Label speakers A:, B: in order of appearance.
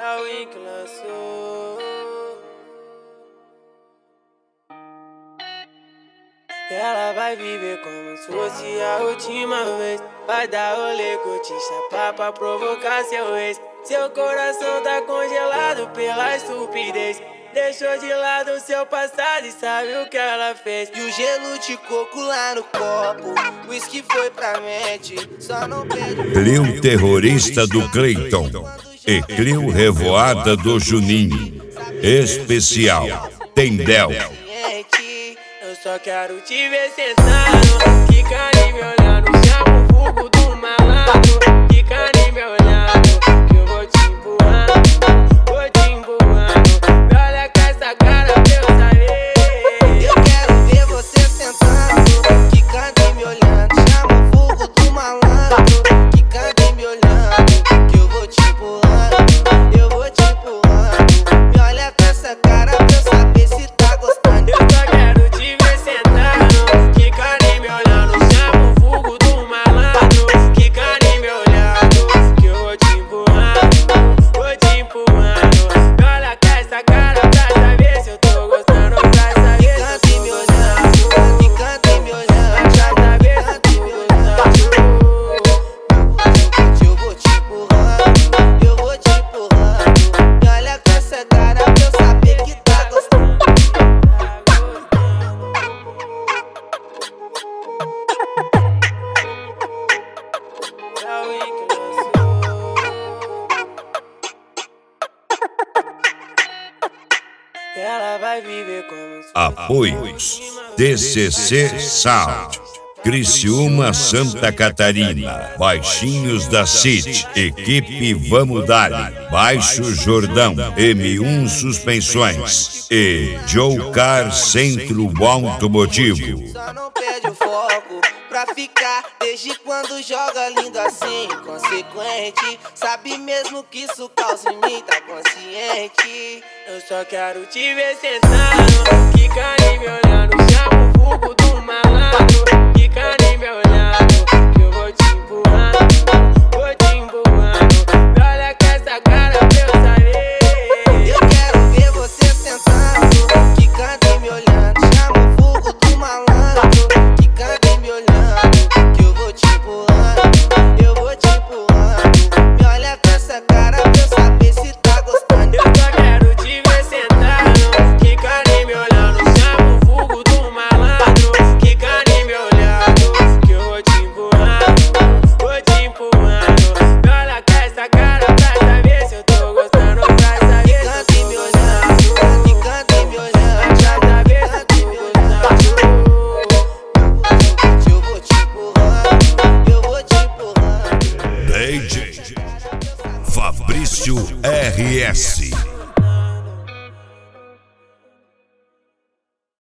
A: É o Wink lançou. Ela vai viver como se fosse a última vez. Vai dar rolê, curtir, chapar pra provocar seu ex. Seu coração tá congelado pela estupidez. Deixou de lado seu passado e sabe o que ela fez.
B: E o gelo de coco lá no copo, whisky foi pra mente, só não perde.
C: Clio terrorista do Cleiton e Clio revoada do Juninho. Especial Tendel.
A: Eu só quero te ver sentado, quicando e me olhando, chama o vulgo do malandro, quicando e me olhando, que eu vou te empurrando, vou te empurrando. Me olha com essa cara pra eu saber.
B: Eu quero ver você sentando, quicando e me olhando, chama o vulgo do malandro, quicando e me olhando, que eu vou te empurrando, eu vou te empurrando. Me olha com essa cara pra eu saber se tá gostando.
A: Eu só quero te ver sentado, quicando e me olhando, chama o vulgo do malandro, quicando e me olhando, que eu vou te empurrando, vou te empurrando. Me olha com essa cara pra saber se eu tô gostando, pra saber se eu tô gostando,
B: Quicando e me olhando,
A: pra saber se eu tô gostando.
B: eu vou te empurrando, eu vou te empurrando. Me olha com essa cara pra eu saber que tá gostando.
A: É o Wink lançou. Ela vai viver como se
C: Apoios DCC Sound, Criciúma, Santa Catarina, Baixinhos da City, Equipe Vamos Dali, Baixo Jordão, M1 Suspensões e Joe Car Centro Automotivo.
B: Só não perde o foco pra ficar desde quando joga lindo assim, consequente. Sabe mesmo que isso causa em mim, tá consciente.
A: eu só quero te ver sentado, quicando e me olhando, chama o vulgo do malandro, quicando e me olhando, que eu vou te empurrando, vou te empurrando. Me olha com essa cara pra eu saber.
B: Eu quero ver você sentando, quicando e me olhando, chama o vulgo do malandro, quicando e me olhando, que eu vou te empurrando, eu vou te empurrando. Me olha com essa cara pra eu saber se tá gostando.
A: Eu só quero te ver sentado, quicando e me olhando, chama o vulgo do malandro, quicando e me olhando, que eu vou te empurrando, vou te empurrando. Me olha com essa cara pra saber se eu tô gostando, pra saber se eu
B: Quicando e me
A: tô
B: olhando,
A: gostando,
B: quicando e me olhando,
A: pra saber se eu tô gostando.
B: eu vou te empurrando, eu vou te empurrando.
C: DJ Fabrício RS.